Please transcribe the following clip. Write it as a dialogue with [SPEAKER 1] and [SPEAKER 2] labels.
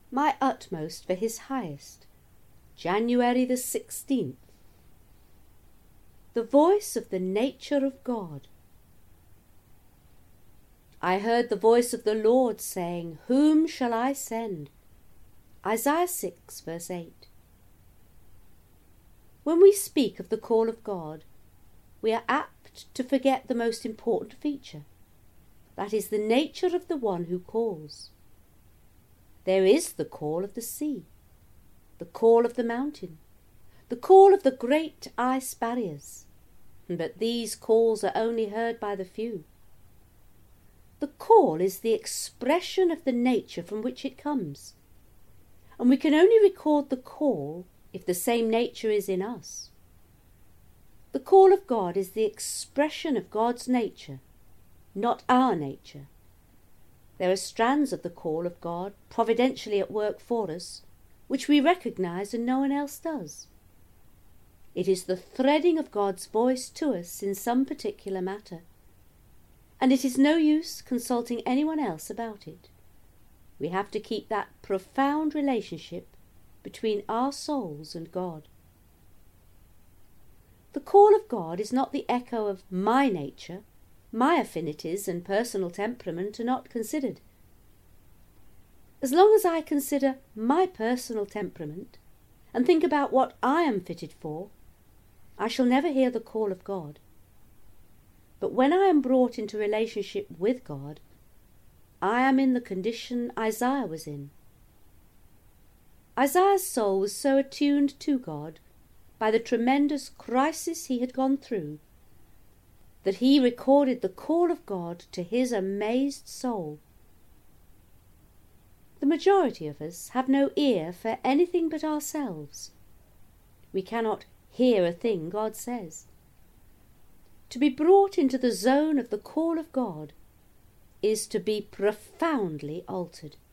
[SPEAKER 1] my utmost for his highest. January the 16th. The voice of the nature of God. I heard the voice of the Lord saying, Whom shall I send? Isaiah 6 verse 8. When we speak of the call of God, we are apt to forget the most important feature. That is the nature of the one who calls. There is the call of the sea, the call of the mountain, the call of the great ice barriers, but these calls are only heard by the few. The call is the expression of the nature from which it comes, and we can only record the call if the same nature is in us. The call of God is the expression of God's nature, not our nature. There are strands of the call of God providentially at work for us, which we recognize and no one else does. It is the threading of God's voice to us in some particular matter, and it is no use consulting anyone else about it. We have to keep that profound relationship between our souls and God. The call of God is not the echo of my nature. My affinities and personal temperament are not considered. As long as I consider my personal temperament and think about what I am fitted for, I shall never hear the call of God. But when I am brought into relationship with God, I am in the condition Isaiah was in. Isaiah's soul was so attuned to God by the tremendous crisis he had gone through that he recorded the call of God to his amazed soul. The majority of us have no ear for anything but ourselves. We cannot hear a thing God says. To be brought into the zone of the call of God is to be profoundly altered.